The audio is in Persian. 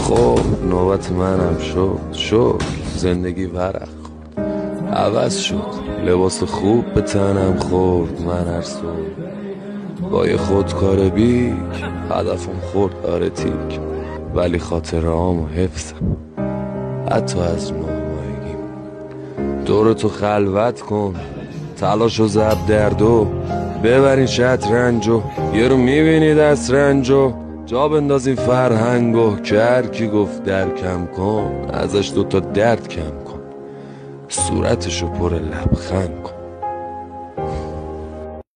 خب نوبت منم شد زندگی ورق خورد، عوض شد لباس خوب به تنم خورد. من هر صبح با یه خودکار بیک هدفم خورد آره تیک، ولی خاطرهامو حفظم حتی از نامایگیم. دورتو خلوت کن تلاشو زب دردو، ببرین شطرنجو یه رو میبینی دست رنجو، جا بندازین فرهنگو که هر کی گفت درکم کن ازش دوتا درد کم کن، صورتشو پر لبخند کن.